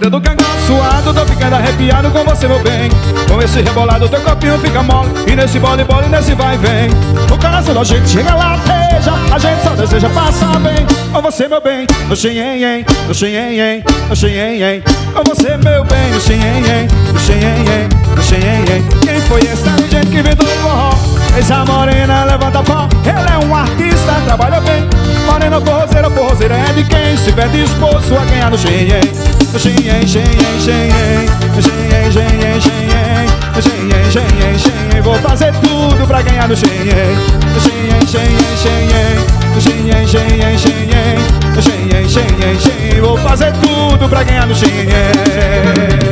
cheiro do cangote suado, tô ficando arrepiado com você, meu bem. Com esse rebolado, teu copinho fica mole. E nesse bole, bole, nesse vai e vem. O coração da gente chega lá, beija. A gente só deseja passar bem com você, meu bem. No xenhen, no xenhen, no xenhen. Com você, meu bem, no xenhen, no xenhen, no xenhen. Quem foi esse gente que veio do forró? Essa morena levanta pó. Ela é um artista, trabalha bem. Morena forrozeira, forrozeira é de quem estiver disposto a ganhar no xenhen. No xenhen, xenhen, xenhen. No xenhen, xenhen, xenhen. No xenhen, xenhen, xenhen. Vou fazer tudo pra ganhar no xenhen. No xenhen, xenhen, xenhen. No xenhen, xenhen, xenhen. No xenhen, xenhen, xenhen. Vou fazer tudo pra ganhar no xenhen.